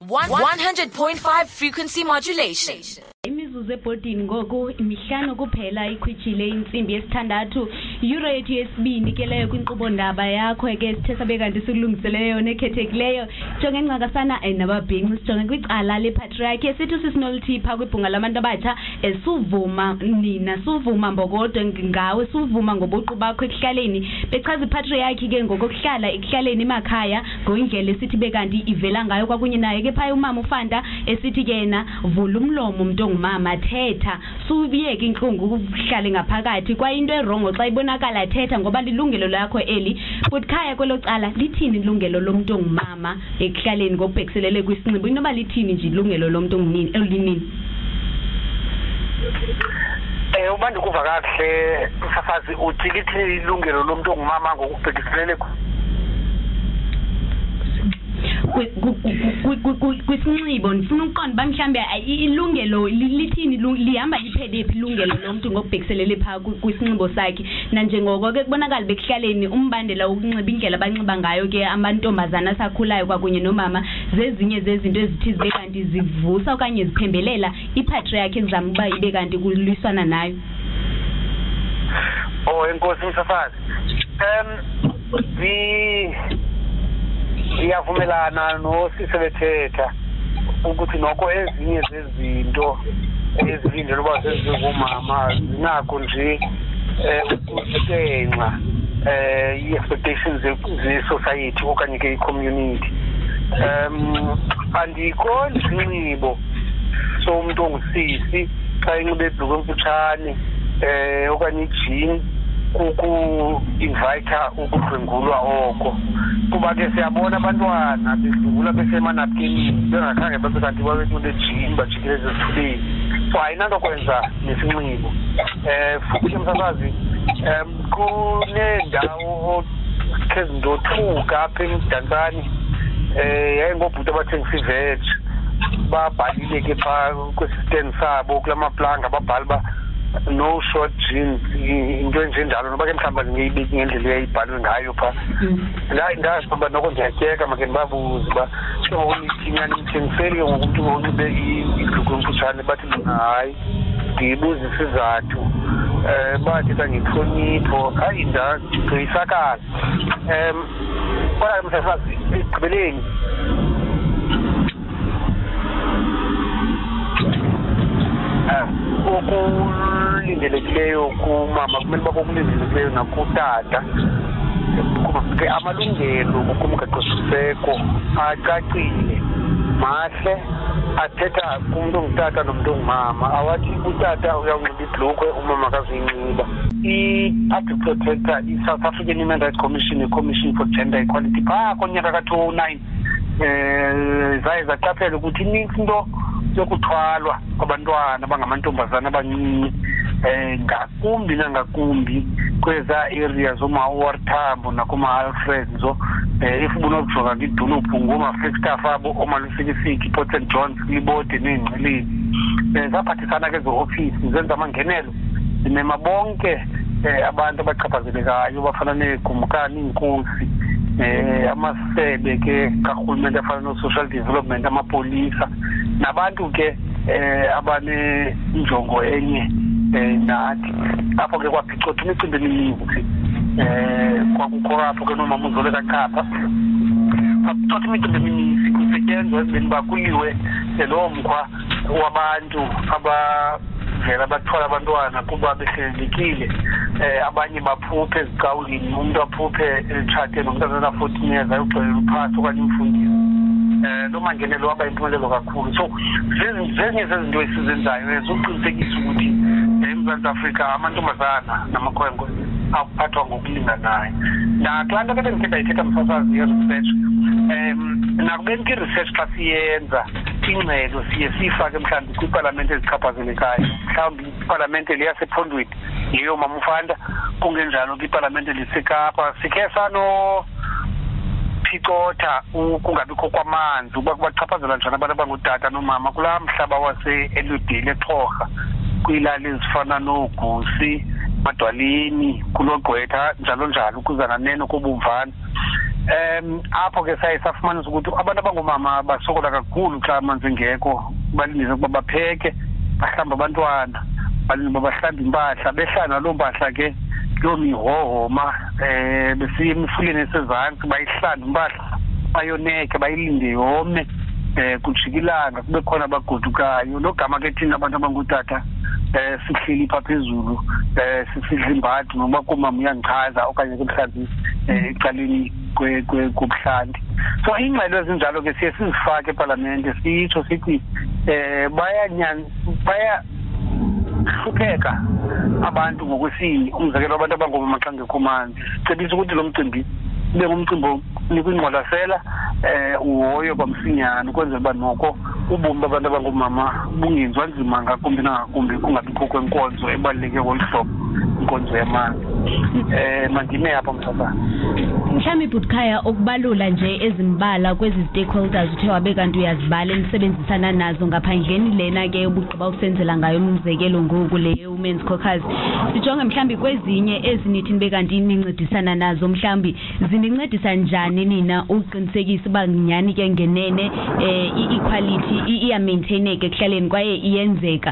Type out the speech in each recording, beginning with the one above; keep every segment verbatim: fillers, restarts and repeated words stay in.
one hundred point five frequency modulation. Imizuzu ebhodini ngoku imihlanu kuphela ikhwitshile insimbi yesithandathu euro yethu yesibini ke leyo kwinkqubo ndaba yakho ke sithe sabe kanti sikulungiseleyo nekhethekileyo jonge ncakasana nababhinqi sijonge kwicala lepatriarchy esithi sisinolthipha kwibhunga labantu abatsha esuvuma nina suvuma mbokodo ngawe suvuma ngobuqu bakho ekuhlaleni bechaza ipatriarchy ke ngokuhlala ekuhlaleni emakhaya ngoindlela esithi bekanti ivela ngayo kwakunye naye ke phaya umama uFanta esithi ke yena vula umlomo umuntu mama thetha subiyeke inhlungu ukuhlale ngaphakathi kwayinto erongo xa ibonakala thetha ngoba lilungelo lakho eli kukhaya kwelo cala lithini ilungelo lomuntu ongumama ekuhlaleni ngobhekselele kwisinxibo inoba lithini nje ilungelo lomuntu ongumnini elinini eh ubandi kuva kahle safazi uthi lithini ilungelo lomuntu ongumama ngokubhekselele kwisinxibo ndifuna ukuqonda ba mhlambe ilungelo lithini lihamba liphede phi ilungelo lomuntu ngokubhekiselele pha kwisinxibo sakhe na njengoko ke kubonakala bekuhlaleni umbandela ukunxiba indlela abanxiba ngayo ke amantombazana asakhulayo kwakunye nomama zezinye zezinto ezithi zibe kanti zivusa okanye ziphembelela ipatriarchy ezama uba ibe kanti kulwiswana nayo. Oh enkosi msafazi um vi iyavumelana nosisebethetha ukuthi noko ezinye zezinto ezilindele uba zezingumama zinakho nje ukusenxa eh i-expectations ze-society okanye ke i-community um andiqondi isinxibo somuntu ongusisi xa enxibe ibhluku emfutshane eh okanye ijini kuku-invite ukudlwengulwa oko kuba ke siyabona abantwana bedlula besemanapkeni bengakhange babe kanti babethu lejini bajikeleze esithubeni so ayinanto kwenza nesinxibo um futhi msasazi um kuneendawo khe zindothuka apha emdantsane um yayingobhuti abathengisa iveji babhalile ke phaa kwesisteni sabo kula maplanga babhali uba no short jeans into enjenjalo noba ke mhlawumbi ngiyibeki ngendlela eyayibhalwe ngayo phaa ndazi uba noko ndiyatyeka make ndibabuze uba sengokuninyani mthengiseli ke ngokumntu onxibe ibhluku emfutshane bathi mna hayi ndiyibuza isizathu um bathetha ngentlonipho hayi ndagqiyisakala um kodwa msasazi ekugqibeleni okulindelekileyo kumama kumele uba kokulindelekileyo nakutata ke amalungelo ngokomgaqosiseko acacile mahle athetha kumntu ongutata nomntu ongumama awathi utata uyawunxiba ibhlukhwe umama akazuyinxiba. I-Public Protector i-South African Human Rights Commission i-Commission for Gender Equality phaa konyaka ka-two oh nine um zaye zaqaphela ukuthi inintsi into yokuthwalwa kwabantwana abangamantombazana abancinci um ngakumbi nangakumbi kweza area zooma-O R Tambo nakuma-Alfredzo um if ubunokujonga kwidolophu ngooma-Flagstaff abo oomalusikisiki Port St Johns Libode neengqileni um zaphathisana ke zo-ofisi zenza amangenelo zimema bonke um abantu abachaphazelekayo bafana neegumkani iinkosi eh amasebe ke karhulumente afana no-social development amapolisa nabantu ke eh abane injongo enye eh nathi apho ke kwaphicotha imicimbi emininzi eh kwakukho apho ke nomama uZoleka Chapha kwaphicotha imicimbi emininzi kusetyenzwa ezibeni bakuliwe lo mkhwa wabantu abavela bathwala abantwana kuba behlelekile eh abanye baphuphe ezicawulini umuntu aphuphe elitshate nomntana ona-fourteen years ayogxelela uphathi okanye umfundisi eh lo mangenelo waba impumelelo kakhulu so zezinye zezinto esizenzayo ezokuqinisekisa ukuthi eMzantsi Afrika amantombazana namakhwenkwe aphathwa ngokulinganayo naxa nto ke ndithetha ithetha msasazi ye-research um nakubeni ke i-research xa siyenza ingxelo siye siyifake mhlawumbi kwipalamente ezichaphazelekayo mhlawumbi ipalamente liyasephondweni yiyo mama uFanta kungenjalo kwipalamente liseKapa sikhe sano phicotha ukungabikho kwamanzi uba kubachaphazela njani abantu abangutata nomama kulaa mhlaba wase-Eludeni eXhorha kwiilali ezifana nooGusi Madwaleni kuloGqwetha njalo njalo ukuzana neno kobumvana em apho ke saye safumanisa ukuthi abantu abangomama basokola kakhulu xa amanzi engekho balindise ukuba bapheke bahlamba abantwana balinde bahlamba impahla behlala loo mpahla ke lo mihohoma eh besiye emifuleni esezantsi bayihlamba impahla bayoneke bayilinde yome eh kujikilanga kube khona abagodukayo lo gama ke thina abantu abangutata eh sihleli phezulu eh sisidla imbathi noma kumama uyangichaza okanye kumhlambi ecaleni kwebuhlanti. So ingxelo ezinjalo ke siye sizifake eParliament sitsho sithi eh bayanyan baya hlupheka abantu ngokwesini umzekelo abantu abangomama xa ngekho manzi cebisa ukuthi lo mcimbi ube ngumcimbi nikwingqwalasela eh uhoyo kwamsinyana ukwenzela uba noko ubomi babantu abangomama bungenziwa nzima ngakumbi nangakumbi kungabikho kwenkonzo ebaluleke ngolu hlobo inkonzo yamanzi. Eh mandime apha msasa mhlawumbi Bhuthkhaya okubalula nje ezimbala kwezi stakeholders uthe wabe kanti uyazibala enisebenzisana nazo ngaphandleni lena ke ubugqiba usenzela ngayo umzekelo ngoku le Women's Caucus sijonge mhlawumbi kwezinye ezinithi nibe kanti nincedisana nazo mhlawumbi zinincedisa njani nina uqinisekisa uba nyani ke ngenene eh i-equality iya maintaineke kuhlaleni kwaye iyenzeka?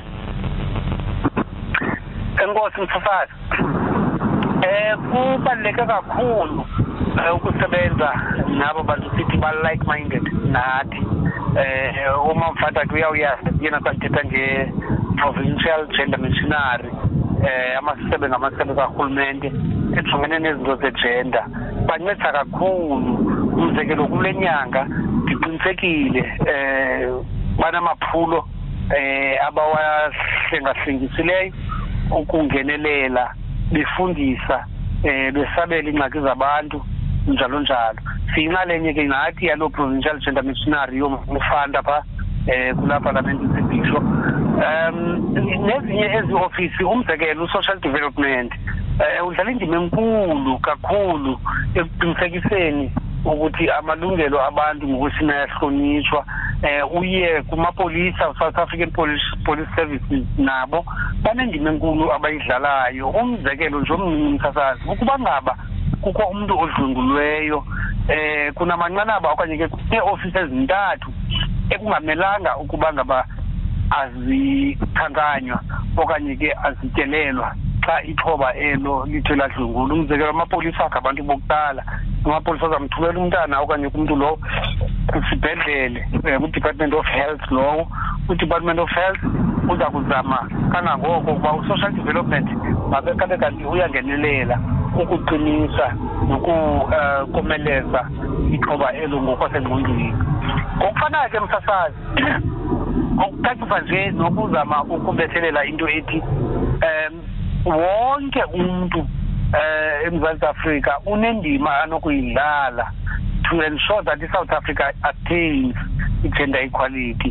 Enkosi msafazi eh kubaluleke kakhulu ukusebenza nabo bantu sithi ba like minded nathi eh uma mfata kuyawuyazi yena kwathetha nge provincial gender missionary eh amasebe ngamasebe kahulumende ejongene nezinto ze-gender banceda kakhulu umzekelo kule nyanga ndiqinisekile eh banamaphulo eh abawahlengahlengiseleyo ukungenelela befundisa eh besabela ingxaki zabantu njalo njalo siyinxalenye ke nathi yalo provincial gender missionary yomfanda pha eh kula parliament sibisho um nezinye ezi office umzekelo social development eh udlala indima enkulu kakhulu ekuqinisekiseni ukuthi amalungelo abantu ngokusina yahlonishwa eh uye kumapolisa South African Police Police Services nabo banendima enkulu abayidlalayo umzekelo nje omncinci ukuba ngaba kukho umuntu odlungulweyo eh kunamanqanaba okanye ke kune-office ezintathu ekungamelanga ukuba ngaba azikhankanywa okanye ke azityelelwa xa ithoba elo lithe ladlungula umzekelo amapolisa akabantu bokuqala amapolisa azamthumela umntana okanye kumuntu lo kusibhedlele ku-Department of Health lowo u-Department of Health uza kuzama kangangoko ukuba u-social development makekabe kanti uyangenelela ukuqinisa nokukomeleza ithoba elo ngokwasengqondweni. Ngokufanayo ke msasazi okucacisa nje nokuzama ukubethelela into ethi um wonke umuntu eh eMzantsi Afrika unendima anokuyidlala to ensure that iSouth Africa attains i-gender equality.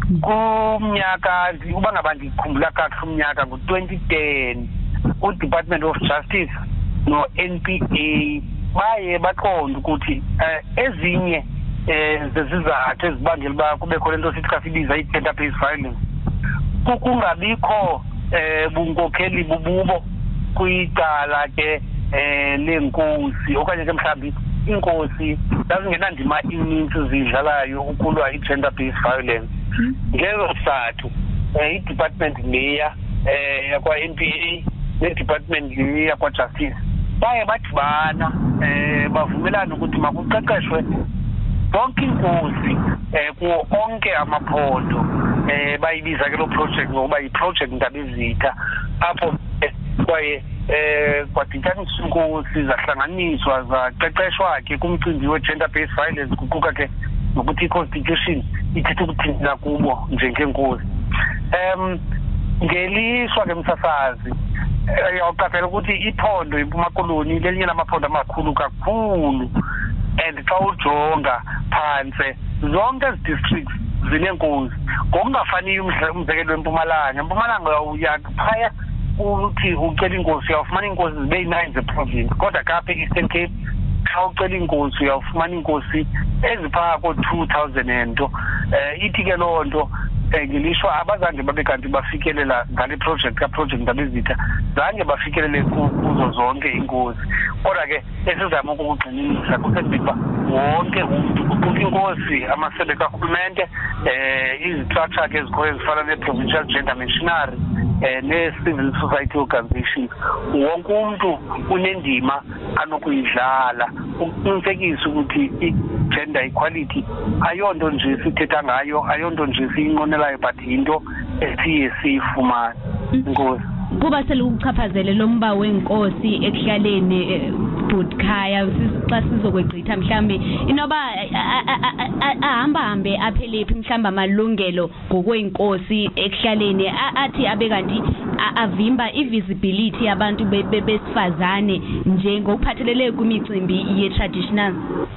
Kumnyaka uba ngaba ndikhumbula kakuhle umnyaka ngo-twenty ten u-Department of Justice no-N P A baye baqonda ukuthi ezinye eh zezizathu ezibangela uba kubekho lento sithi kasibiza i-gender based violence kukungabikho eh bunkokheli bububo kwicala ke eh lenkosi okanye ke mhlawumbi inkosi zazingenandima ininzi zidlalayo ukulwa i-gender based violence ngezo sizathu eh i-department leya eh yakwa-N P A ne-department leya yakwa-Justice baye badibana eh bavumelana ukuthi makuqeqeshwe bonke inkosi eh kuwo onke amaphondo eh bayibiza ke lo project ngoba yi-project Ndabezitha apho kwaye eh kwadityaniswa inkosi zahlanganiswa zaqeqeshwa ke kumcimbi we-gender based violence kuquka ke nokuthi i-constitution ithethe ukuthintela kubo njengenkosi. Um ngelishwa ke msasazi uyaqaphela ukuthi iphondo iMpuma Koloni lelinye lamaphondo amakhulu kakhulu and xa ujonga phansi zonke ezi districts zinenkosi ngokungafaniyo umzekelo weMpumalanga. eMpumalanga uya phaya uthi ucela inkosi uyawufumana inkosi zibe yi-nine ze-province kodwa kapha e-Eastern Cape xa ucela inkosi uyawufumana inkosi eziphaa ko-two thousand ento. um ithi ke loo nto ngelishwa abazange babe kanti bafikelela ngale project kaproject Ndabezitha zange bafikelele kuzo zonke inkosi kodwa ke esizama ukugcinisa kusendiba wonke umuntu kuquka inkosi amasebe kahulumente eh izistructure ke ezikhoyo ezifana ne-provincial gender missionary eh ne-civil society organizations wonke umuntu unendima anokuyidlala ukuqinisekisa ukuthi i-gender equality ayonto nje sithetha ngayo ayonto nje siyinqonelayo but into esiye siyifumane. Inkosi kuba selukuchaphazele lo mba wenkosi ekuhlaleni Budkhaya xa sizokwegqitha mhlambe inoba ahamba hambe aphelephi mhlamba amalungelo ngokweinkosi ekuhlaleni athi abe kanti avimba i-visibility yabantu besifazane nje ngokuphathelele kumicimbi ye-traditional.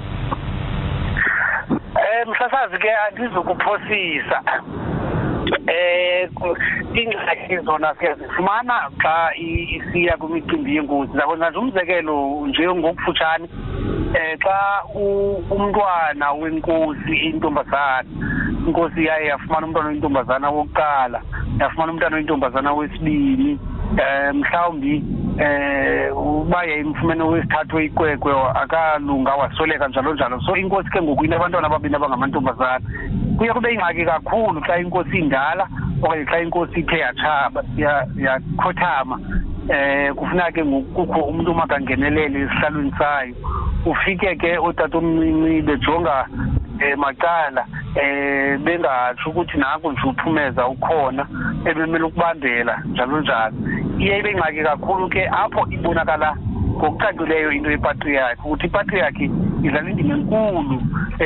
Eh mhlasazi ke andizokuphosisa eh ingxaki zona siyazifumana xa isiya kumicimbi yenkosi zabona nje umzekelo nje ngokufutshane eh xa umntwana wenkosi intombazana inkosi yaye yafumana umntwana oyintombazana wokuqala yafumana umntwana oyintombazana wesibini eh mhlawumbi eh uba yayimfumene wesithathu ikwekwe akalunga wasweleka njalo njalo so inkosi ke ngoku inabantwana ababini abangamantombazana kuye kube ingxaki kakhulu xa inkosi indala okanye xa inkosi ithe yatshaba yakhothama eh kufuna ke ngokukho umuntu makangenelele esihlalweni sayo ufike ke otatomncinci bejonga eh macala eh bengatsho ukuthi nako nje uphumeza ukhona ebemele ukubambela njalo njalo iye ibe ingxaki kakhulu ke apho ibonakala ngokucacileyo into yepatriarchy ukuthi ipatriarchy idlala indima enkulu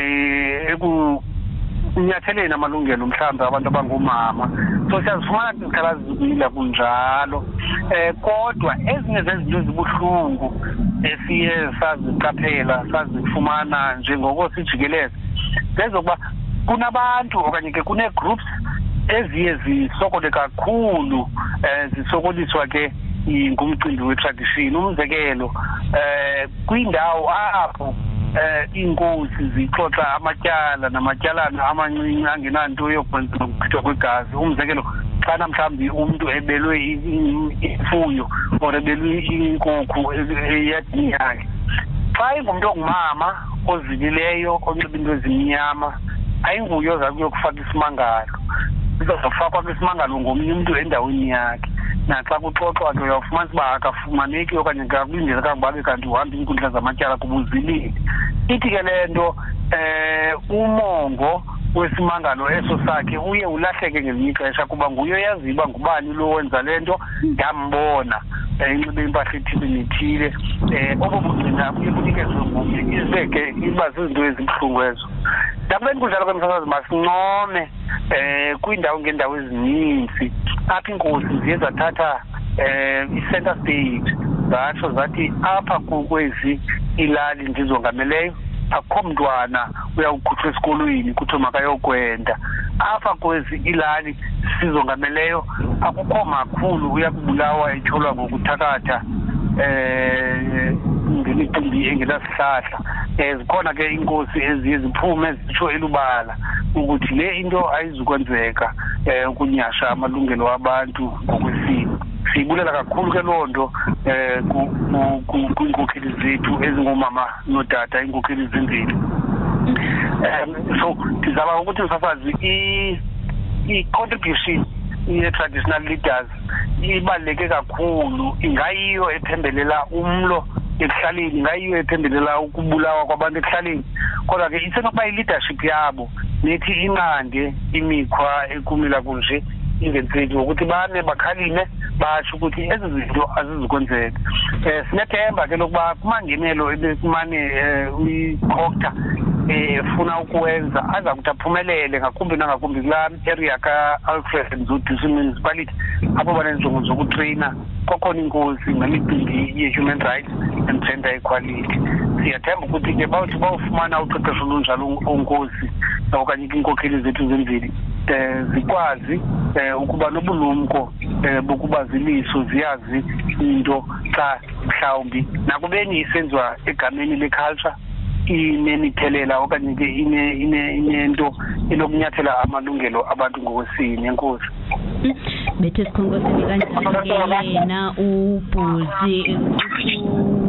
eh eku unyatheleni amalungelo mhlawumbe abantu abangomama so siyazifumana izikhalazo zibila kunjalo eh kodwa ezinye zezinto ezibuhlungu esiye saziqaphela sazifumana njengoko sijikeleza lezokuba kunabantu okanye ke kune-groups eziye zisokole kakhulu eh zisokoliswa ke ngumcimbi we-tradition umzekelo eh kwindawo apho eh inkosi zixoxa amatyala namatyalana amancinci angenanto yokwenza ukuchithwa kwegazi umzekelo xa namhlawumbi umuntu ebelwe imfuyo or ebelwe inkukhu eyadini yakhe xa ingumntu ongumama ozilileyo onxiba into ezimnyama ayinguyo oza kuyokufaka isimangalo izazofakwa kwisimangalo ngomnye umntu endaweni yakhe naxa kuxoxwa ke uyawufumanisa uba akafumaneki okanye kakulindela kangubake kanti uhamba iinkundla zamatyala kubuzilile ithi ke le nto um umongo wesimangalo eso sakhe uye ulahleke ngelinye ixesha kuba nguye oyaziyo uba ngubani lo wenza le nto ndambona inxibe impahla ethile nethile um obo bugcina buye bunikezwe ngumnye izibeke iba zizinto ezibuhlungu ezo. Ndabuleni kunjalo kwemsasazi masincome um kwiindawo ngeendawo ezininzi apha iinkosi ziye zathatha um i-center stage zatsho zathi apha kwezi ilali ndizongameleyo akukho mntwana uyawukhutshwa esikolweni kuthiwe makayokwenda apha kwezi ilali sizongameleyo akukho makhulu uyakubulawa etyholwa ngokuthakatha um ngemicimbi engenasihlahla um zikhona ke iinkosi eziye ziphume zitsho elubala ukuthi le into ayizukwenzeka um ukunyasha amalungelo wabantu ngokwesini. Siyibulela kakhulu ke loo nto um kwiinkokheli zethu ezingomama notata iinkokheli zemveli. Um so ndizama ukuthi msasazi i-contribution ye-traditional leaders ibaluleke kakhulu ingayiyo ephembelela umlo ekuhlaleni ingayiyo ephembelela ukubulawa kwabantu ekuhlaleni kodwa ke isenokuba i-leadership yabo nethi inqande imikhwa ekumila kunje ingenzeki ngokuthi bame bakhalime basho ukuthi ezi zinto azizukwenzeka. um sinethemba ke lokuba kumangenelo ebekumane um uyikhokta efuna ukuwenza aza kuthi aphumelele ngakumbi nangakumbi kulaa area ka-Alfred Nzuti municipality apho baneenjongo zokutreyina kwakhona inkosi ngemicimbi ye-human rights and gender equality. Siyathemba ukuthi ke bawuthi bawufumana uqeqesho olunjalo onkosi okanye iinkokheli zethu zemveli um zikwazi um ukuba nobulumko um bokuba ziliso ziyazi into xa mhlawumbi nakubeni isenziwa egameni le-culture inemithelela okanye ke inento enokunyathela amalungelo abantu ngokwesini. Enkosi. Bethe sikhongoseni kanjani ke yena uBhuti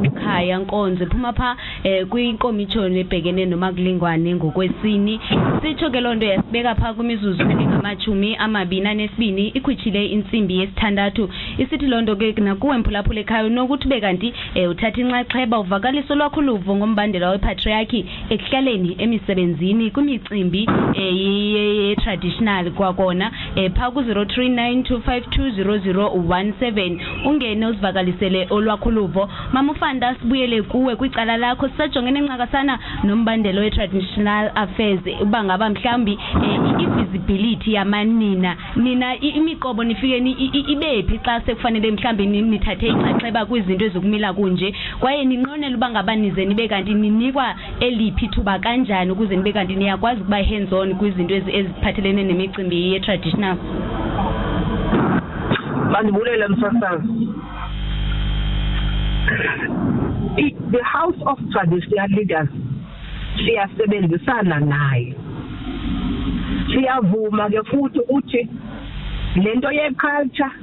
Khaya Nkonzo phuma pha eh kwinkomishoni ebhekene noma kulingwane ngokwesini sitho ke lonto yasibeka pha kumizuzu engamachumi amabini anesibini ikhwithile insimbi yesithandathu isithi lonto ke nakuwe mphulaphula ekhaya nokuthi bekanti eh uthatha inxaxheba uvakaliso lwakhuluvo ngombandela wepatriarchy ekuhlaleni emisebenzini kumicimbi eh traditional kwakona eh pha ku zero three nine two five two zero zero one seven ungene uzivakalisele olwakhuluvo mama ufanda sibuyele kuwe kwicala lakho sisajongene enqakasana nombandelo we-traditional affairs uba ngaba mhlambi i-visibility yamanina nina imiqobo nifike ibephi xa sekufanele mhlambi nithathe inxaxheba kwizinto ezokumila kunje kwaye ninqonela uba ngaba nize nibe kanti ninikwa eliphi thuba kanjani ukuze nibe kanti niyakwazi ukuba hands on kwizinto eziphathelene nemicimbi ye-traditional. Manibulela msasazi. The House of Traditional Leaders siyasebenzisana naye. Siyavuma ke futhi ukuthi lento ye-culture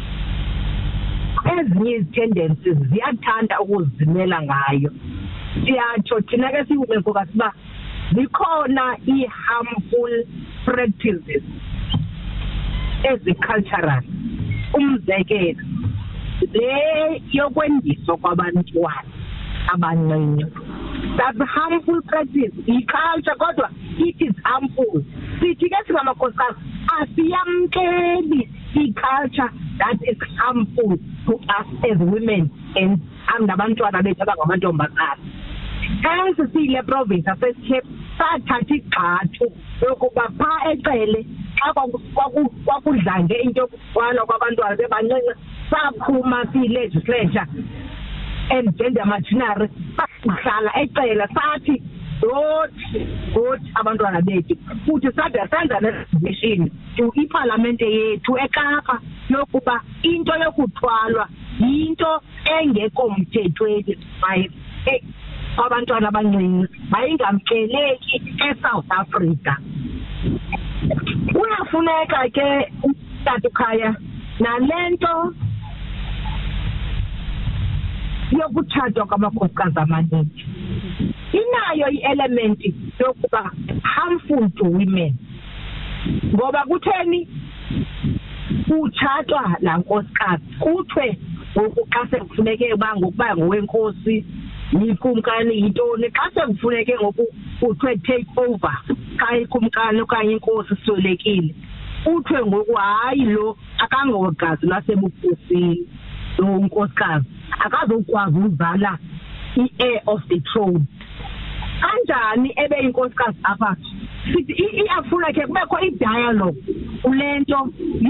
ezinye izitendencies ziyathanda ukuzimela ngayo. Siyatsho thina ke siwume ngokasiba zikhona i-harmful practices ezi-cultural. Umzekelo le yokwendiswa kwabantwana abancane that harmful practice i-culture kodwa it is harmful. Sithi ke singamakhosikazi asiyamkeli i-culture that is harmful to us as women and abantwana bethu abangamantombazana. Hence sile province aseShep sathatha igxathu yokuba pha ecele xa kwakudlange into yokuqala kwabantwana bebancinci saphuma si-legislature and gender machinery sahlala ecele sathi dot dot abantwana bethu futhi sada senza ne-resolution to iparlamente yethu eKapa yokuba into yokuthwalwa yinto engekho mthethweni abantwana abancinci bayingamkeleki eSouth Africa. Kuyafuneka ke Tatukhaya nalento yokuthathwa kwamakhosikazi amaninzi inayo i-element yokuba harmful to women ngoba kutheni uthathwa la nkosikazi kuthiwe ngoku xa sekufuneke uba ngokuba ngowenkosi ikumkani yintoni xa sekufuneke ngoku kuthiwe take over xa ikumkani okanye inkosi swelekile kuthiwe ngoku hayi lo akangogazi lasebukhosini lo nkosikazi akazokwazi uzala i-heir of the throne. Kanjani ebe inkosikazi apha sithi iyafuna ke kubekho i-dialogue kulento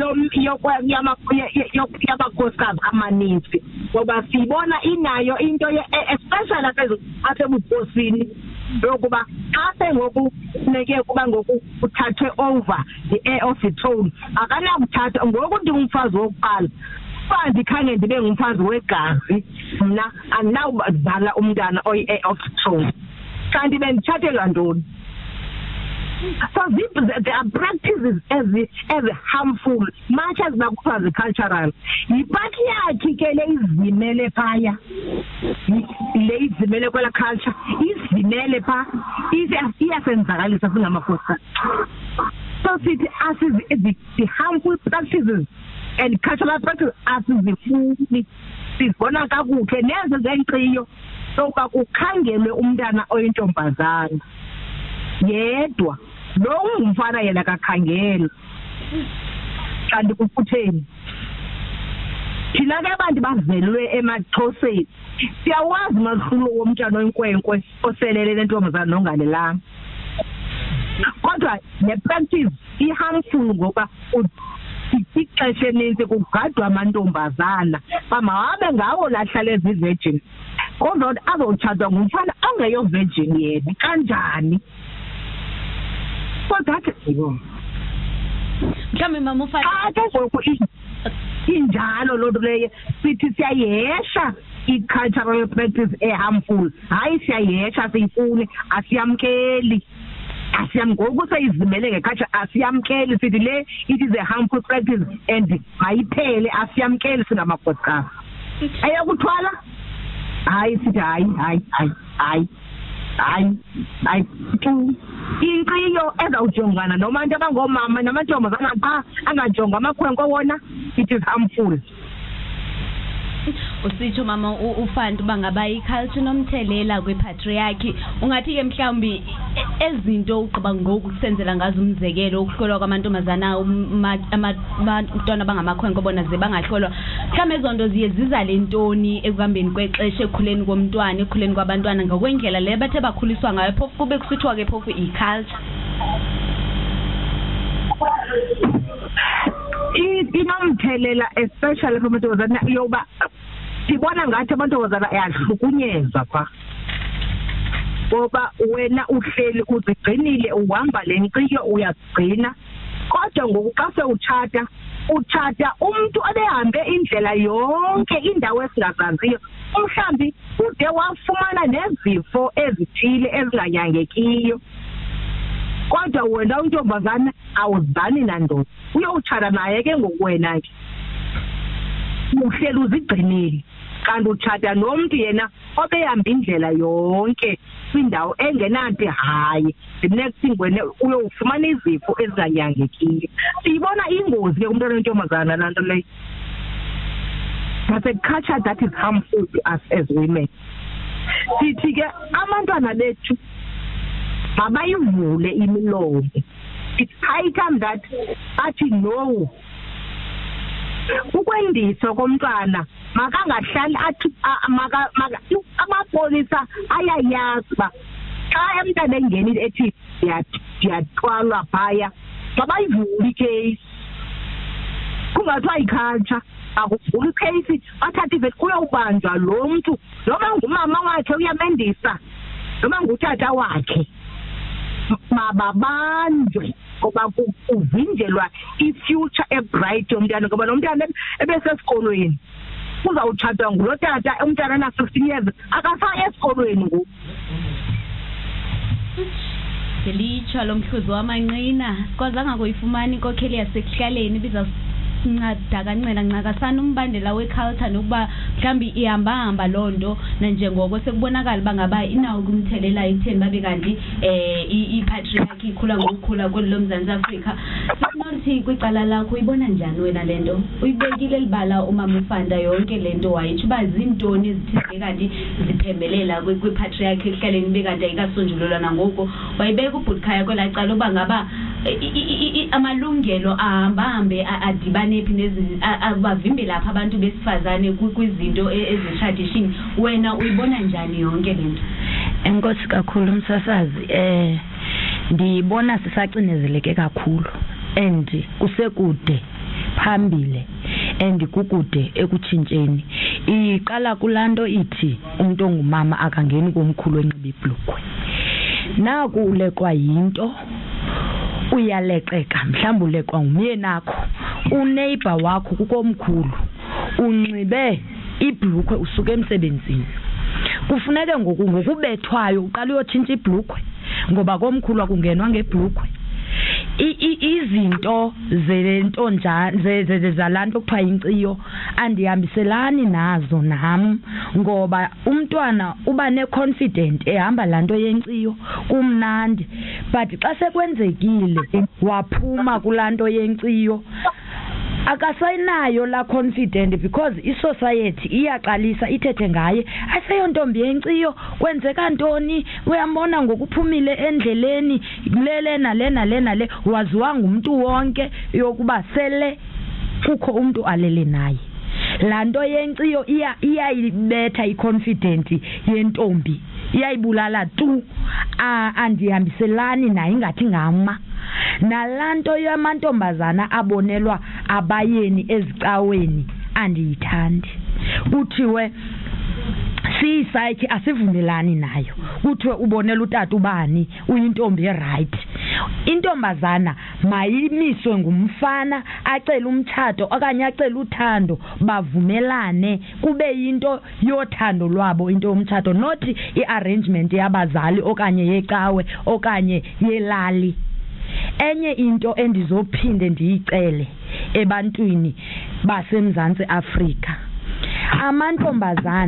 yamakhosikazi amaninzi ngoba sibona inayo into especially asebukhosini yokuba xa sengoku funeke kuba ngoku uthathwe over the heir of the throne akanakuthatha ngoku ndingumfazi wokuqala mfazi khange ndibe ngumfazi wegazi mna andinawubazala umntana oyi-heir of the throne kanti bendithathelwa ntoni. So there are practices as as harmful much as bakuthiwa zi-cultural. Yipatriarchy ke le izimele phaya le izimele kwela culture izimele pha iyasenzakalisa singamakhosikazi. So sithi asizi the harmful practices and cultural practices asizifuni sibona kakuhle nezo zenkqiyo sokuba kukhangelwe umntana oyintombazana yedwa lo ungumfana yena kakhangela kanti kufutheni thina ke abantu bazelwe emaXhoseni siyawazi mahlulo womntana oyinkwenkwe oselele lentombazana nongalelanga kodwa le practice i-harmful ngoba ixesha eninzi kugadwa amantombazana bamawabe ngawo lahlala ezi-virgin kodwa azothathwa ngumfana angeyo virgin yena kanjani kodwa mhlawumbe mama ufana ake ngoku injalo loo nto leyo sithi siyayesha i-cultural practice e-harmful hayi siyayesha siyifune asiyamkeli asiyamgoku seyizimele ngeculture asiyamkeli sithi le it is a harmful practice and mayiphele asiyamkeli singamakhosikazi eyokuthwala hayi sithi hayi hayi hayi hayi hayi hayi tu inkciyo ezawujongana nomantu abangomama namantombazana pha angajonga amakhwenkwe wona, it is harmful. Usitsho mama ufanti bangaba iculture nomthelela kwepatriarchy, ungathi ke mhlawumbi ezinto uqaba ngoku kusenzela ngazo umzekelo ukuhlolwa kwamantombazana abantwana bangamakhwenkwe bona ze bangahlolwa, mhlawumbe ezonto ziye ziza lentoni ekuhambeni kwexesha ekhuleni komntwana ekhuleni kwabantwana ngokwendlela le bathe bakhuliswa ngayo, phofu kube kusithiwa ke phofu iculture. Inomthelela especially kumantombazana yoba sibona ngathi amantombazana ayahlukunyezwa pha, ngoba wena uhleli uzigcinile uhamba le nkciyo uyagcina, kodwa ngoku xa sewutshata utshata umntu obehambe indlela yonke indawo esingazaziyo, umhlambi ude wafumana nezifo ezithile ezinganyangekiyo, kodwa wena untombazana awuzibani nandoda uyowutshata naye ke ngoku wena ke uhleli uzigcinile, kanti utshata nomntu yena obehamba indlela yonke kwindawo engenathi hayi the next thing wena uyowufumana izifo ezinganyangekiyo. Siyibona ingozi ke kumntwana wentombazana laa nto leyo. That's a culture that is harmful to us as women. Sithi ke abantwana bethu mabayivule imilomo. It's high time that athi no. Ukwendiswa komntwana makangahlali athi maka amapolisa ayayazi uba xa emntana engenile ethi ndiyathwalwa phaya mabayivule icase, kungathiwa iculture akuvula icase bathathe ivet kuyawubanjwa lo mntu noma ngumama wakhe uyamendisa noma ngutata wakhe mababanjwe ngoba kuvinjelwa i-future ebright yomntana, ngoba lo mntana ebesesikolweni uzawutshatwa ngulo tata umntana na-fifteen years akasaya esikolweni ngoku. Ngelitsho lo mhluzi wamanqina sikwazanga kuyifumana inkokheli yasekuhlaleni ibiza nceda kancela ncakasana umbandela weculture nokuba mhlawumbi ihamba-hamba loo nto nanjengoko sekubonakala uba ngaba inawo kumthelela ekutheni babe kanti um ipatriarchy ikhula ngokukhula kweli loMzantsi Afrika. Sinothi kwicala lakho uyibona njani wena le nto? Uyibekile elibala umama uFanta yonke le nto wayitsho uba zintoni ezithile kanti ziphembelela kwipatriarchy ekuhlaleni ibe kanti ayikasonjululwa nangoku, wayibeka ubhutkhaya kwelaa cala uba ngaba amalungelo ahambahambe adibane phi abavimbe lapha abantu besifazane kwizinto ezi-tradition. Wena uyibona njani yonke le nto? Enkosi kakhulu msasazi, eh ndiyibona sisacinezeleke kakhulu and kusekude phambile and kukude ekutshintsheni. Iqala kulanto ithi umuntu ongumama akangeni komkhulu enxiba ibhlukwe, naku ulekwa yinto uyaleqeka, mhlawumbi ulekwa ngumyeni akho, uneighbor wakho kukomkhulu unxibe ibhlukwe usuke emsebenzini, kufuneke ngoku ngokubethwayo uqala uyotshintsha ibhlukwe ngoba komkhulu akungenwa ngebhlukwe. Izinto zento njani zalanto kuthiwa inkciyo andihambiselani nazo nam, ngoba umntwana uba ne-confident ehamba laa nto yenkciyo kumnandi, but xa sekwenzekile waphuma kulaa nto yenkciyo akasayinayo la confident because isociety iyaqalisa ithethe ngaye, aseyontombi yenkciyo kwenzeka ntoni, uyambona ngokuphumile endleleni lele nale nale nale, waziwa ngumntu wonke yokuba sele kukho umntu alele naye. Laa nto yenkciyo iyayibetha i-confident yentombi, iyayibulala tu, andihambiselani naye ingathi ngama. Nalanto yamantombazana abonelwa abayeni ezicaweni andiyithandi. Kuthiwe siyisayikhi asivumelani nayo, kuthiwe ubonela utata ubani uyintombi right. Intombazana mayimiswe ngumfana acela umtshato okanye acela uthando bavumelane, kube yinto yothando lwabo into yomtshato, not i-arrangement yabazali okanye yecawe okanye yelali. Enye into endizophinde ndiyicele ebantwini baseMzantsi Afrika, amantombazana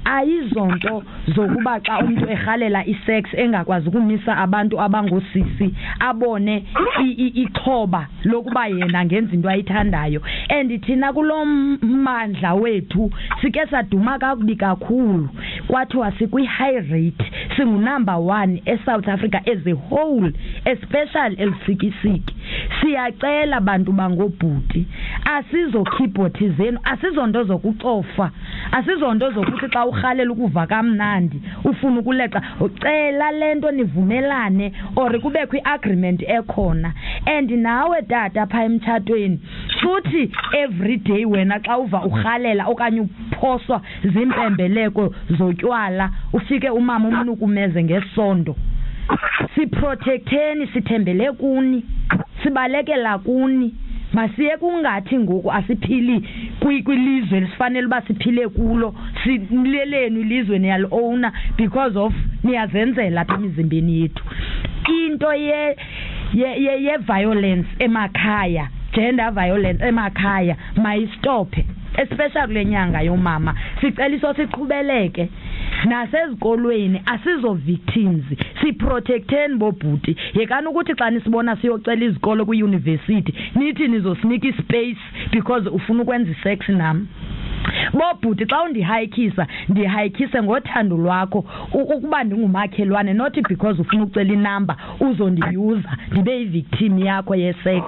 ayizonto zokuba xa umuntu ehalela isex engakwazi ukumisa abantu abangosisi abone ixhoba lokuba yena ngenza into ayithandayo. And thina kulommandla wethu sike saduma kakubi kakhulu kwathiwa sikwi high rate, singu number one eSouth Africa as a whole, especially elsikisiki. Siyacela bantu bangobhuti asizo keyboard zenu, asizonto zokucofa, asizonto zokuthi xa uhalela ukuva kamnandi ufuna ukuleqa ucela lento nivumelane or kubekho iagreement ekhona. And nawe tata pha emtshatweni futhi every day wena xa uva uhalela okanye uphoswa zimpembeleko zotywala ufike umama umnukumeze ngesondo, siprotecteni, sithembele kuni, sibalekela kuni. Masiye kungathi ngoku asiphili kwilizwe sifanele uba siphile kulo, simleleni ilizwe niyal owner because of niyazenzela apha emizimbeni yethu. Into ye ye ye violence emakhaya, gender violence emakhaya mayistophe, especially kule nyanga yomama. Sicela iso siqhubeleke nasezikolweni, asizo victims, siprotecteni bobhuti. Yekani ukuthi xa nisibona siyocela izikolo kwiuniversity nithi nizosinika ispace because ufuna ukwenza isex nami. Bobhuti xa undihayikisa ndihayikise ngothando lwakho ukuba ndingumakhelwane, not because ufuna ukucela inamba uzondiyuza ndibe ivictim yakho yesex.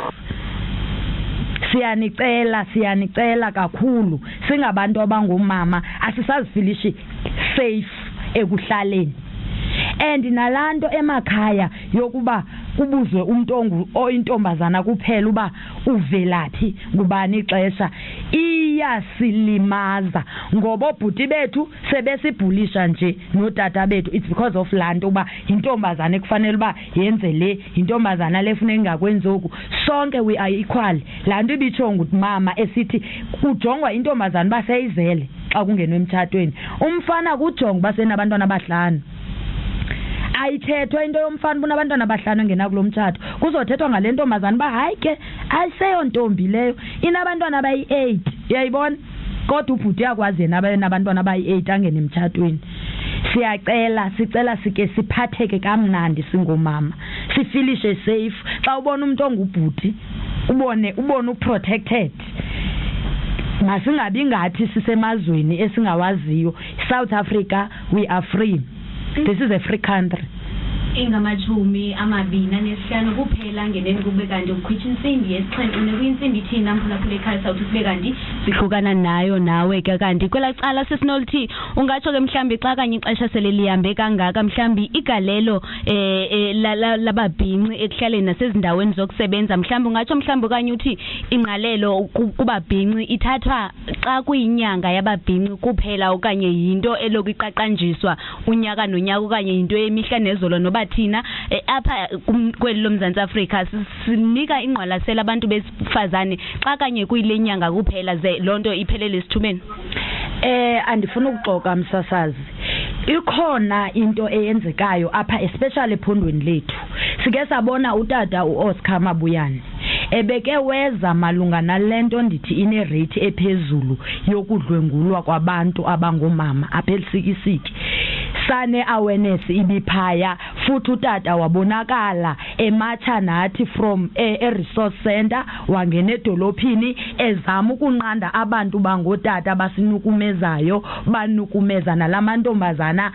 Siyanicela siyanicela kakhulu singabantu abangomama asisazifilishi safe ekuhlaleni. And nalanto emakhaya yokuba kubuzwe umuntu oyintombazana kuphela uba uvelaphi ngubani ixesha iyasilimaza, ngoba obhuti bethu sebesibhulisha nje notata bethu. It's because of lanto uba intombazana ekufanele uba yenze le, intombazana lefuna engakwenzi oku. Sonke we are equal. Lanto ibithonga ukuthi mama esithi kujongwa intombazana baseyizele xa kungenwe emtshatweni, umfana kujonga basenabantwana abahlanu. Ayithethwa into yomfana bona abantwana abahlanu ngena kulo mtshato, kuzothethwa ngale ntombazana ba hayi ke ayiseyo ntombi leyo inabantwana abayi eight. Uyayibona, kodwa ubhuti yakwazi yena abantwana abayi eight angene emtshatweni. Siyacela sicela sike siphatheke kamnandi singomama, sifilishe safe. Xa ubona umuntu ongubhuti ubone ubone uprotected. Masingabi ngathi sisemazweni esingawaziyo. South Africa we are free. This is a free country. Ingamajumi amabini nesihlanu kuphela ngeneni kube kanti ukhwitha insimbi yesixhenxe kuyinsimbi thina mphulaphula ekhaya sawuthi sibe kanti sihlukana nayo nawe ke kanti kwela cala sesinolithi ungatsho ke mhlambi xa kanye ixesha sele lihambe kangaka mhlambi igalelo eh lababhinqi ekuhlaleni nasezindaweni zokusebenza mhlambi ungatsho mhlambi kanye uthi ingqalelo kubabhinqi ithathwa xa kuyinyanga yababhinqi kuphela okanye yinto elokuqaqanjiswa unyaka nonyaka okanye into emihla nezolo noba thina apha kweli loMzantsi Afrika sinika ingqwalasela abantu besifazane xa kanye kuyilenyanga kuphela ze lonto iphelele isithubeni. Eh andifuna ukuxoka msasazi, ikhona into eyenzekayo apha especially ephondweni lethu. Sike sabona utata uOscar Mabuyane ebeke weza malunga nalento ndithi ine rate ephezulu yokudlwengulwa kwabantu abangomama apha eLsikisiki. Sane awareness ibiphaya futhi utata wabonakala ematsha nathi from a resource center wangena edolophini ezama ukunqanda abantu bangotata basinukumezayo banukumeza nalamantombazana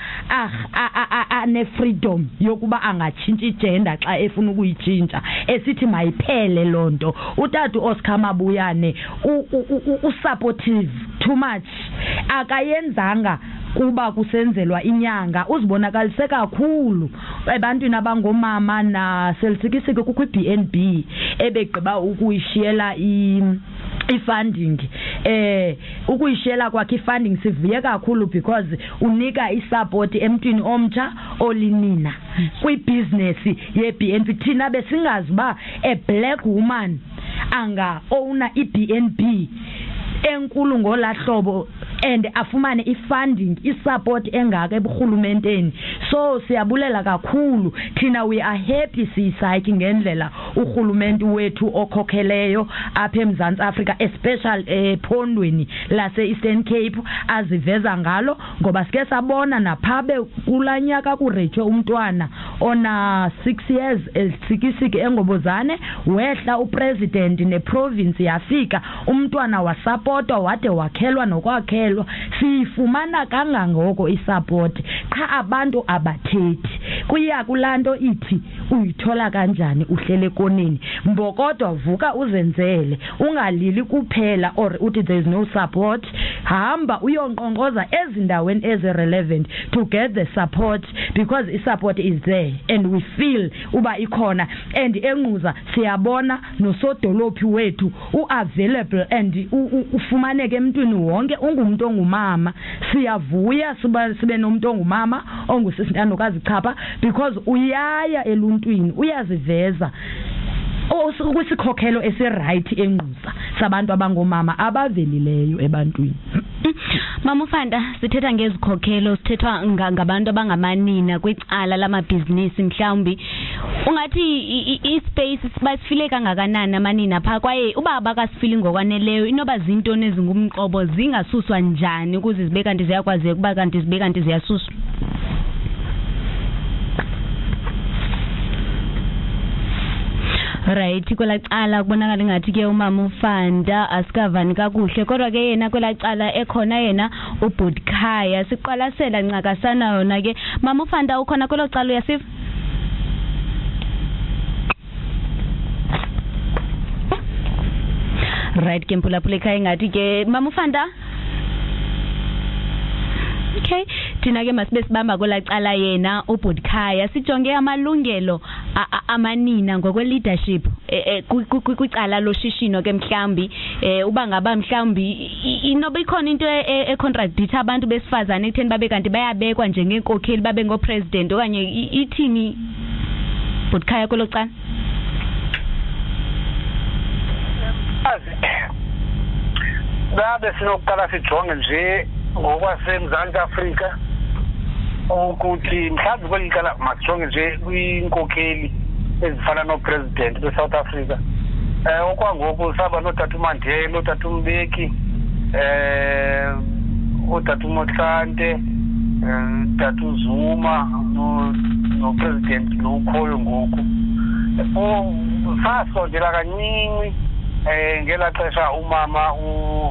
ane freedom yokuba angatshintshi gender xa efuna ukuyitshintsha esithi mayiphele lonto. Utata uOscar Mabuyane usupportive too much, akayenzanga kuba kusenzelwa inyanga, uzibonakalise kakhulu ebantwini abangomama na selsikisike kukho iB N B ebegqiba ukuyishiyela i ifunding eh ukuyishela kwakhe ifunding sivuye kakhulu because unika isupport emntwini omtsha olinina kwibusiness yeB N B. Thina besingazi ba a black woman anga owner iB N B enkulu ngolahlobo and afumane ifunding isupport engaka eburhulumenteni. So siyabulela kakhulu thina, we are happy sisayiki ngendlela urhulumente wethu okhokheleyo apha eMzantsi Africa, especially ephondweni lase Eastern Cape aziveza ngalo, ngoba sike sabona naphabe kulanyaka kurejwe umntwana ona six years esikisiki engobozane, wehla upresident neprovince yafika umntwana wasupportwa wade wakhelwa nokwakhelwa. Sifumana kangangoko isupport, cha abantu abathethi kuya kulanto ithi uyithola kanjani uhlele koneni, mbokodwa vuka uzenzele, ungalili kuphela or uthi there is no support. Hamba uyonqonqoza ezindaweni ezi relevant to get the support, because the support is there and we feel uba ikhona. And enquza siyabona nosodolophi wethu uavailable and ufumaneke emntwini wonke, ungumuntu ongumama. Siyavuya sibe nomuntu ongumama ongusisintandikazi Chapha, because uyaya eluntwini uyaziveza ukusikhokhelo esiright enquza sabantu abangomama abavelileyo ebantwini. Mama uFanta, sithetha ngezikhokhelo, sithethwa ngabantu abangamanina kwicala lamabhizinisi. Mhlawumbi ungathi ispace basifile kangakanani amanina pha, kwaye uba abakasifili ngokwaneleyo inoba zinto nezingumqobo zingasuswa njani ukuze zibe kanti ziyakwazi ukuba kanti zibe kanti ziyasuswa? Right, kwela cala kubonakala ngathi ke umama uFanta asikavani kakuhle, kodwa ke yena kwela cala ekhona yena uBudkhaya. Siqwalasela ncakasana yona ke. Mama uFanta ukhona kwelo cala, uyasiva? Right, ke mpulaphula ekhaya ngathi ke Mama uFanta. Okay, thina ke masibe sibamba kwela cala yena uBudkhaya, sijonge amalungelo amanina ngokwe leadership kwicala loshishino ke. Mhlambi uba ngaba mhlambi inoba ikhona into econtradicts abantu besifazane ekutheni babe kanti bayabekwa njengenkokheli, babe ngopresident okanye ithini Budkhaya kwelo cala? Babe sinokuqala sijonge nje ngokwaseMzantsi Afrika ukuthi mhlawumbe kweli cala masijonge nje kwinkokheli ezifana nopresident beSouth Africa. Eh okwangoku saba noTata uMandela, uTata uMbeki, eh uTata uMotlanthe, eh uTata uZuma no nopresident lo ukhoyo ngoku. Oh sasondela kancini eh ngela xesha umama u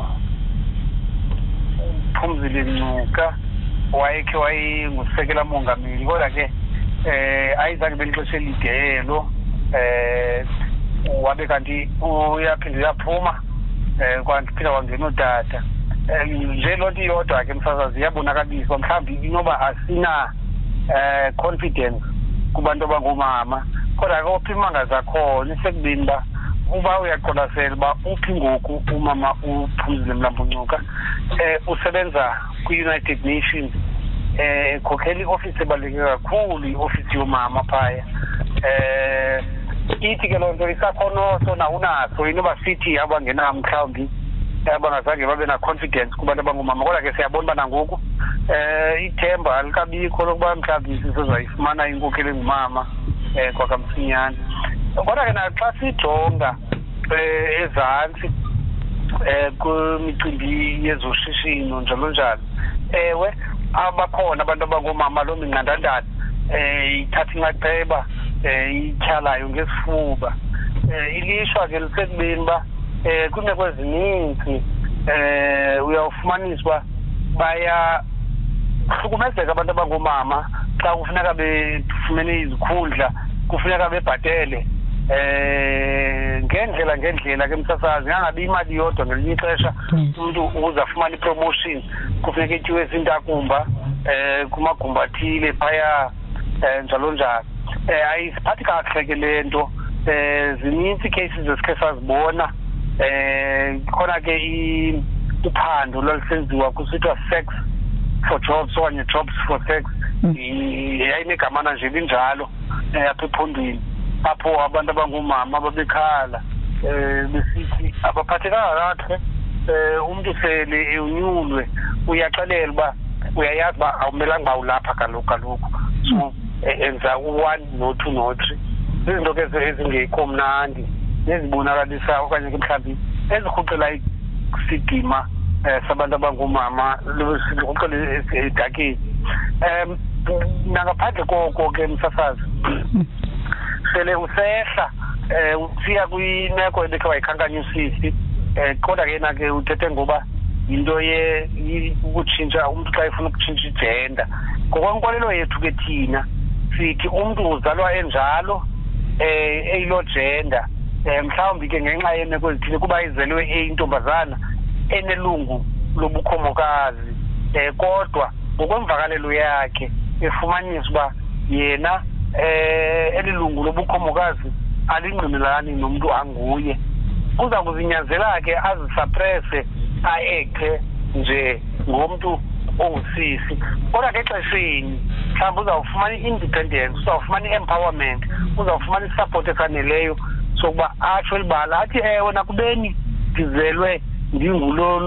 Phumzile Mnuka wayekhe wayengusekela mongameli, kodwa ke eh ayizange belixesha elidelo eh wabe kanti uyaphinde yaphuma eh kwanti phila wangena uTata. Nje lonto iyodwa ke msasazi yabonakaliswa mhlawumbe inoba asina eh confidence kubantu abangomama, kodwa ke ophimanga zakhona isekubini ba uba uyaqolasela ba uphi ngoku umama uPhumzile Mlambo-Ngcuka eh usebenza ku-United Nations, eh khokheli office ebaluleke kakhulu, i-office yomama phaya. Eh ithi ke lonto isakhono sona unaso, inoba sithi abangena mhlawumbi abangazange babe na confidence kubantu abangomama, kodwa ke siyabona bana ngoku eh ithemba alikabikho lokuba mhlawumbi sizozayifumana inkokheli engumama eh kwakamsinyane. Kodwa ke naxa sijonga eh ezantsi eh kwimicimbi yezoshishino njalo njalo, ewe abakhona abantu abangomama lo minqandandana eh ithatha inxaxheba eh ityhalayo ngesifuba. Eh ilishwa ke lisekubeni ba eh kunemeko ezininzi eh uyawufumaniswa baya hlukumezeka abantu abangomama xa kufuneka befumene izikhundla, kufuneka bebhatele eh ngendlela ngendlela ke msasazi, ngangabi imali yodwa ngelinye ixesha umuntu uzafumana ipromotion kufuneka etyiwe ezintakumba eh kumagumba athile phaya eh njalo njalo. Eh ayisiphathi kakuhle ke lento, eh zininzi cases esikhe sazibona. Eh khona ke uphando lwalisenziwa kusithiwa sex for jobs okanye jobs for sex, yayinegamana nje linjalo apha ephondweni, apho abantu abangomama babekhala eh besithi abaphathekanga kahle, eh umuntu sele enyulwe uyaxelela uba uyayazi uba awumelanga uba ulapha kaloku kaloku so enza u-one no-two no-three izinto ke ezingekho mnandi nezibonakalisa okanye ke mhlawumbi ezirhuqela isidima um sabantu abangoomama zirhuqela edakeni um nangaphandle koko ke msasazi sele usehla um usiya kwimeko ebekhe wayikhankanya usisi um kodwa ke na ke uthethe ngoba yinto ye ukutshintsha umntu xa efuna ukutshintsha ijenda ngokwenkolelo yethu ke thina sithi umntu uzalwa enjalo eh eyilo gender eh mhlawumbi ke ngenxa yemeko ezithile kuba izelwe eyintombazana enelungu lobukhomokazi eh kodwa ngokwemvakalelo yakhe efumanisa uba yena eh elilungu lobukhomokazi alingqinelani nomuntu anguye kuza kuzinyanzela ke azisuppresse aekhe nje ngomuntu ongusisi kodwa ke xesheni mhlawumbi uzawufumana i-independence uzawufumana i-empowerment uzawufumana i-support efaneleyo sokuba atsho elibala athi ewe nakubeni ndizelwe ndingulo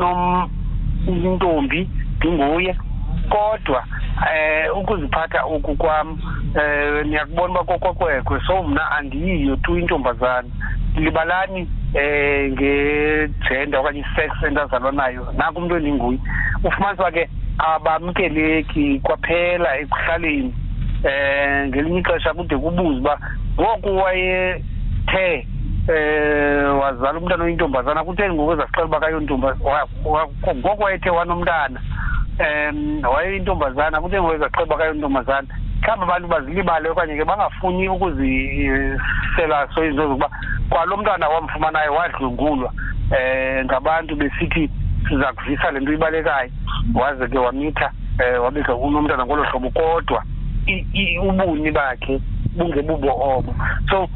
nomntombi ndinguye kodwa eh ukuziphatha oku kwam eh niyakubona uba kokokwekwe so mna andiyiyo tu intombazana libalani eh ngegender okanye sex endazalwa nayo naku umuntu endinguye ufumanisa ke abamkeleki kwaphela ekuhlaleni eh ngelinye ixesha kude kubuza uba ngoku wayethe eh wazala umntana oyintombazana kutheni ngoku ezasixela uba kayontombazana ngoku wayethe wanomntana um wayeyintombazana kutheni ngoku ezasixela uba kayontombazana mhlawumbi abantu bazilibale okanye ke bangafuni ukuzisela so izinto zokuba kwalo mntwana wamfumanayo wadlwengulwa um ngabantu besithi siza kuvisa le nto ibalekayo waze ke wamitha um wabeka unomntana ngolo hlobo kodwa ubuni bakhe bungebubo obo so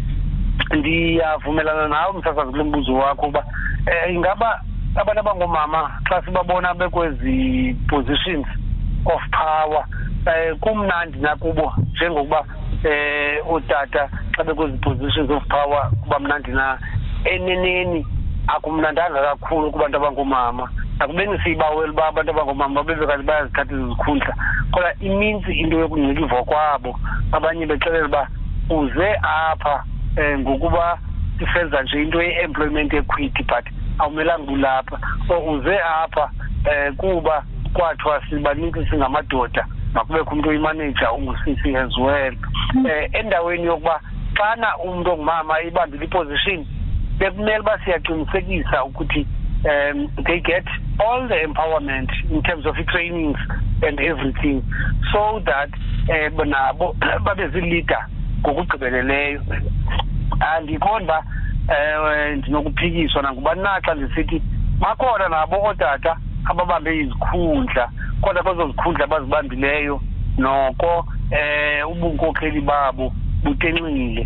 ndiyavumelana nawe msasazi kule mbuzo wakho uba um ingaba abantu abangoomama xa sibabona bekwezi positions of power um kumnandi nakubo njengokuba um ootata xa bekwezi positions of power kuba mnandi na eneneni akumnandanga kakhulu kubantu abangoomama nakubeni siyibawela uba abantu abangoomama bebe kanti bayazithatha izikhundla kodwa ininzi into yokuncikivwa kwabo abanye bexelela uba uze apha um ngokuba sisenza nje into ye-employment equity but awumelanga ulapha or uze apha um kuba kwathiwa sibanintsi singamadoda makubekho umntu oyimanager ungusisi as well um endaweni yokuba xana umntu ongumama ibambile iposition bekumele uba siyaqinisekisa ukuthi um they get all the empowerment in terms of i-trainings and everything so that um nabo babe zii-leader ngokugqibeleleyo andikhona uba um ndinokuphikiswa nangubani na xa ndisithi bakhona nabo ootata ababambe izikhundla kodwa kwezo zikhundla abazibambileyo noko um ubunkokheli babo butenxile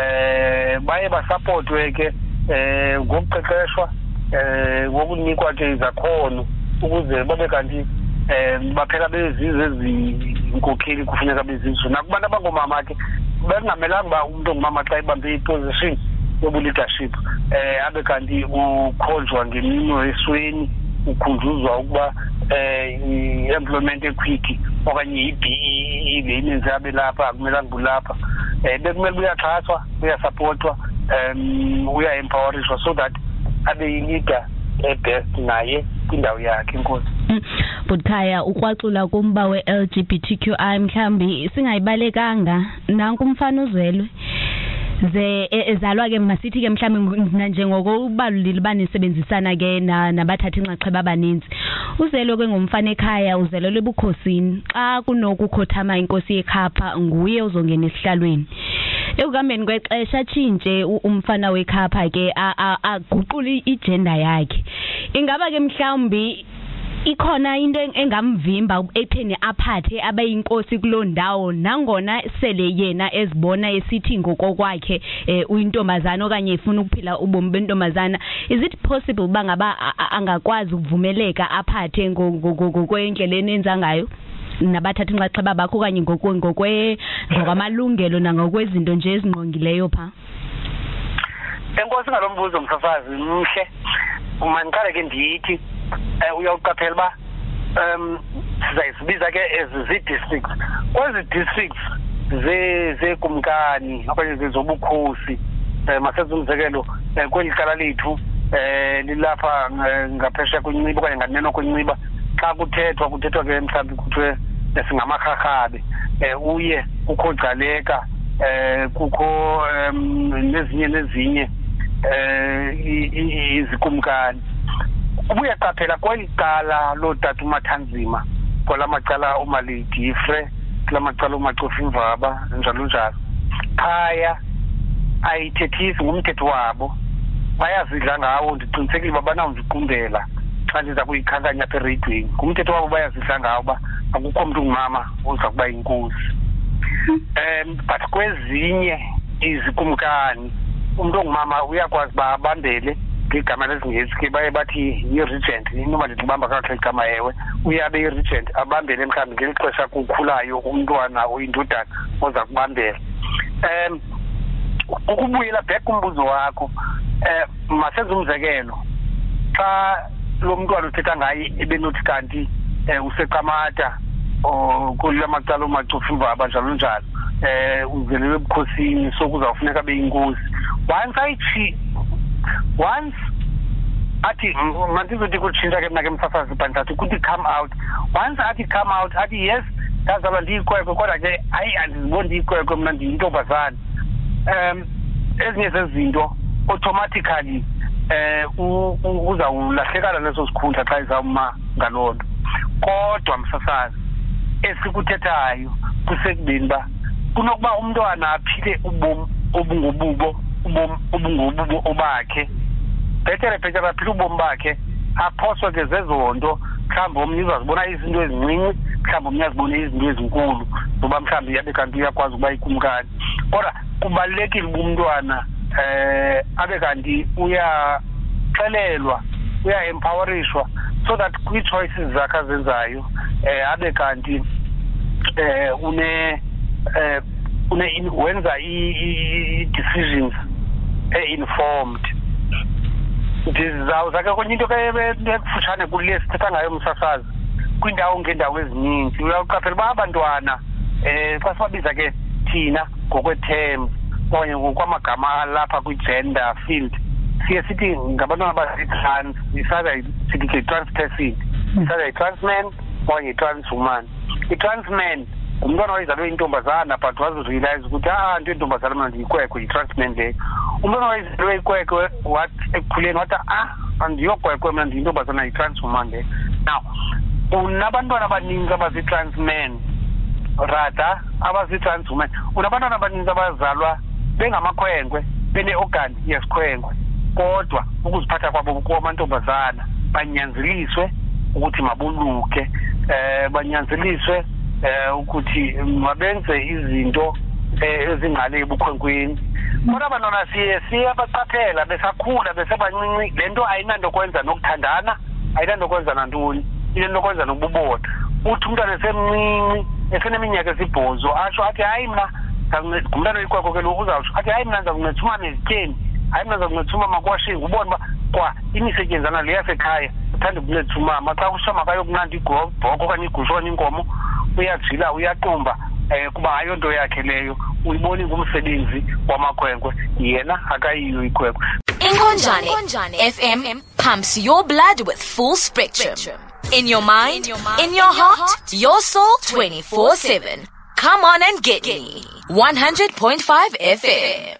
um baye basapothwe ke um ngokuqeqeshwa um ngokunikwa ke izakhono ukuze babe kanti um baphela bezizo ezinkokheli kufuneka bezizo nakubantu abangoomama ke bekungamelanga uba umntu ongumama xa ebambe iposition yobu-leadership um abe kanti ukhonjwa ngeminwe esweni ukhunjuzwa ukuba um i-employment equity okanye i-B E E le ininzi abe lapha akumelanga ulapha um bekumele uyaxhaswa uyasapothwa um uya-empowerishwa so that abe yi-leader ebest naye kwindawo yakhe inkosi. Butkhaya ukwacula kumba we-L G B T Q I mhlambi singayibalekanga nanku umfana uzelwe ze ezalwa ke masithi ke mhlambi njengoko ubalulile banisebenzisana ke nabathatha inxaxheba abaninzi uzelwe ke ngumfana ekhaya uzelwe ebukhosini xa kunokukhothama inkosi yekhapha nguye uzongena esihlalweni ekuhambeni kwexesha tshintshe umfana wekhapha ke aguqula igender yakhe ingaba ke mhlawumbi ikhona into engamvimba etheni aphathe abayinkosi kuloo ndawo nangona sele yena ezibona esithi ngokokwakhe uyintombazana okanye efuna ukuphila ubomi bentombazana is it possible bangaba angakwazi ukuvumeleka aphathe ngokwendlela enenza ngayo nabathatha inxaxheba bakho okanye ngokwe ngokwamalungelo nangokwezinto nje ezingqongileyo pha? Enkosi ngalombuzo msafazi mhle uma ngiqale ke ndithi uyawuqaphela ba um sizayisibiza ke as zi-districts. Kwezi districts ze zekumkani okanye zezobukhosi um masenze umzekelo um kweli cala lethu um lilapha ngaphesheya kwenciba okanye nganeno kwenciba xa kuthethwa kuthethwa ke mhlawumbi kuthiwe singamarharhabe um uye kukho Gcaleka um kukho um nezinye nezinye um izikumkani. Ubuyaqaphela kweli cala lootata uMathanzima kwala macala uMaledifre kula macala uMacofimvaba njalo njalo phaya ayithethisi ngumthetho wabo bayazidla ngawo. Ndiqinisekile uba banawundiqumbela xa ndiza kuyikhankanya apha ereyidweni. Ngumthetho wabo bayazidla ngawo uba akukho mntu ungumama oza kuba yinkosi. Um but kwezinye izikumkani umntu ongumama uyakwazi uba abambele ngegama lesiNgesi ke baye bathi yi-regent. Inoba ndilibamba kakuhle igama ewe uyabe yi-regent abambele mhlawumbi ngeli xesha kukhulayo umntwana oyindodana oza kubambela. Um ukubuyela back kumbuzo wakho um masenze umzekelo xa lo mntwana uthetha ngaye ebenothi kanti um useQamata or kula macala uMacofimvaba njalo njalo um uzelelwe ebukhosini so kuzawufuneka beyinkosi. Once ayithi once athi mandizothi kutshintsha ke mna ke msasazi bhantathi kuthi come out. Once athi come out athi yes ndazalwa ndiyikwekwe kodwa ke hayi andiziboni ndiyikwekwe mna ndiyintombazana. Um ezinye zezinto automatically um uzawulahlekana neso sikhundla xa izawuma ngaloo nto. Kodwa msasazi esikuthethayo kusekubeni uba kunokuba umntwana aphile ubomi obungobubo ubomi obungobubo obakhe bhetere bhetere aphile ubomi bakhe aphoswe ke zezo nto mhlawumbi omnye uzazibona izinto ezincinci mhlawumbi omnye azibone izinto ezinkulu ngoba mhlawumbi yabe kanti uyakwazi ukuba yikumkani. Kodwa kubalulekile uba umntwana um abe kanti uyaxelelwa uya-empowerishwa so that kwii-choices zakhe azenzayo um abe kanti um une um wenza ii-decisions e-informed. Ndizawuza ke kwenye into ekufutshane kule sithetha ngayo msasazi kwiindawo ngeendawo ezininzi uyaqaphela uba abantwana um xa sibabiza ke thina ngokwee-term okanye ngokwamagama alapha kwi-gender field siye sithi ngabantwana bazi-trans isaza sithi ke trans person isaza yi-transman okanye yi-transwoman. I-transman ngumntwana wayezalwe intombazana but wazirealize ukuthi ah nto yentombazana mna ndiyikwekwe yi-transman leyo. Umntwana wayezalwe ikwekwe wathi ekukhuleni wathi ah andiyokwekwe mna ndiyintombazana yi-transwoman leyo. Now unabantwana abaninzi abazi-transman rather abazi-transwoman unabantwana abaninzi abazalwa bengamakhwenkwe bene-organ yesikhwenkwe kodwa ukuziphatha kwabo kwamantombazana banyanzeliswe ukuthi maboluke um banyanzeliswe um ukuthi mabenze izinto ezingale ebukhwenkweni. Kodwa abantwana siye siyabacaphela besakhula besebancinci le nto ayinanto kwenza nokuthandana ayinanto kwenza nantoni inento kwenza nokububoda. Uthi umntwana esemncinci eseneminyaka esibhozo atsho athi hayi mna ngumntwana oyikwekwe ke lo uzawutsho athi hayi mna ndiza kuncedisa umama ezityeni hayi mna ndiza kuncedisa umama akwashinga ubone uba kwa imisetyenzana le yasekhaya uthanda ukuncedisa umama xa kushama kayokunanda ibhoko okanye igusha okanye inkomo uyajila uyaqumba um kuba ayonto yakhe leyo uyiboni ngumsebenzi wamakhwenkwe yena akayiyo ikwekwe. Inkonjane F M pumps your blood with full spectrum. In your mind, in your heart, your soul twenty-four seven. Come on and get me. one hundred point five F M.